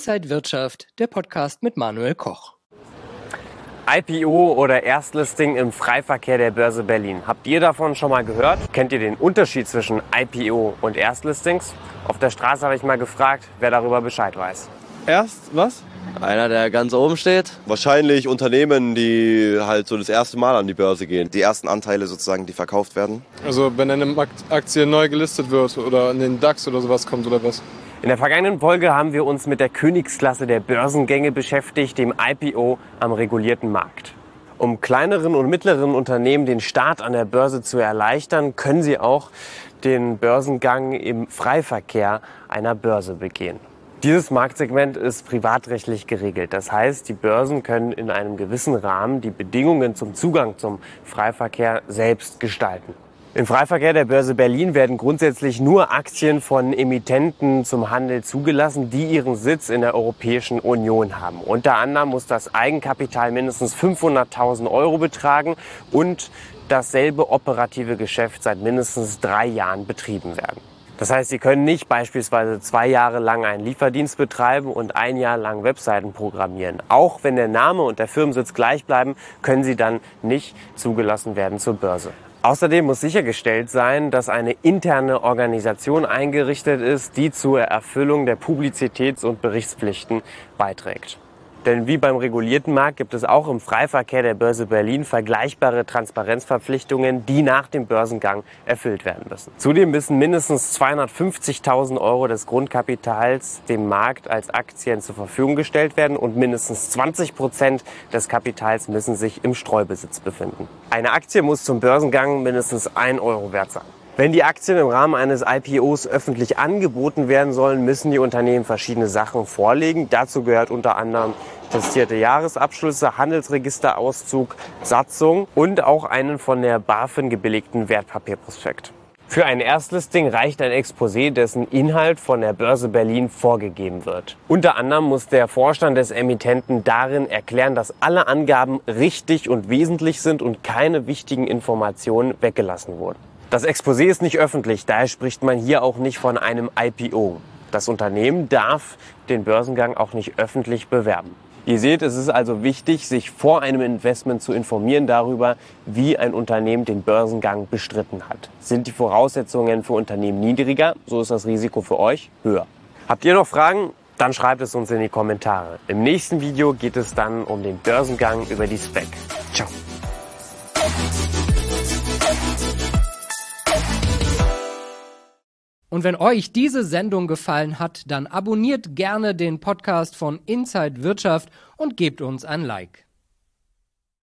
Inside Wirtschaft, der Podcast mit Manuel Koch. IPO oder Erstlisting im Freiverkehr der Börse Berlin. Habt ihr davon schon mal gehört? Kennt ihr den Unterschied zwischen IPO und Erstlistings? Auf der Straße habe ich mal gefragt, wer darüber Bescheid weiß. Erst was? Einer, der ganz oben steht. Wahrscheinlich Unternehmen, die halt so das erste Mal an die Börse gehen. Die ersten Anteile sozusagen, die verkauft werden. Also wenn eine Aktie neu gelistet wird oder in den DAX oder sowas kommt oder was? In der vergangenen Folge haben wir uns mit der Königsklasse der Börsengänge beschäftigt, dem IPO am regulierten Markt. Um kleineren und mittleren Unternehmen den Start an der Börse zu erleichtern, können sie auch den Börsengang im Freiverkehr einer Börse begehen. Dieses Marktsegment ist privatrechtlich geregelt. Das heißt, die Börsen können in einem gewissen Rahmen die Bedingungen zum Zugang zum Freiverkehr selbst gestalten. Im Freiverkehr der Börse Berlin werden grundsätzlich nur Aktien von Emittenten zum Handel zugelassen, die ihren Sitz in der Europäischen Union haben. Unter anderem muss das Eigenkapital mindestens 500.000 € betragen und dasselbe operative Geschäft seit mindestens 3 Jahren betrieben werden. Das heißt, Sie können nicht beispielsweise 2 Jahre lang einen Lieferdienst betreiben und 1 Jahr lang Webseiten programmieren. Auch wenn der Name und der Firmensitz gleich bleiben, können Sie dann nicht zugelassen werden zur Börse. Außerdem muss sichergestellt sein, dass eine interne Organisation eingerichtet ist, die zur Erfüllung der Publizitäts- und Berichtspflichten beiträgt. Denn wie beim regulierten Markt gibt es auch im Freiverkehr der Börse Berlin vergleichbare Transparenzverpflichtungen, die nach dem Börsengang erfüllt werden müssen. Zudem müssen mindestens 250.000 € des Grundkapitals dem Markt als Aktien zur Verfügung gestellt werden und mindestens 20% des Kapitals müssen sich im Streubesitz befinden. Eine Aktie muss zum Börsengang mindestens 1 € wert sein. Wenn die Aktien im Rahmen eines IPOs öffentlich angeboten werden sollen, müssen die Unternehmen verschiedene Sachen vorlegen. Dazu gehört unter anderem testierte Jahresabschlüsse, Handelsregisterauszug, Satzung und auch einen von der BaFin gebilligten Wertpapierprospekt. Für ein Erstlisting reicht ein Exposé, dessen Inhalt von der Börse Berlin vorgegeben wird. Unter anderem muss der Vorstand des Emittenten darin erklären, dass alle Angaben richtig und wesentlich sind und keine wichtigen Informationen weggelassen wurden. Das Exposé ist nicht öffentlich, daher spricht man hier auch nicht von einem IPO. Das Unternehmen darf den Börsengang auch nicht öffentlich bewerben. Ihr seht, es ist also wichtig, sich vor einem Investment zu informieren darüber, wie ein Unternehmen den Börsengang bestritten hat. Sind die Voraussetzungen für Unternehmen niedriger, so ist das Risiko für euch höher. Habt ihr noch Fragen? Dann schreibt es uns in die Kommentare. Im nächsten Video geht es dann um den Börsengang über die SPAC. Ciao. Und wenn euch diese Sendung gefallen hat, dann abonniert gerne den Podcast von Inside Wirtschaft und gebt uns ein Like.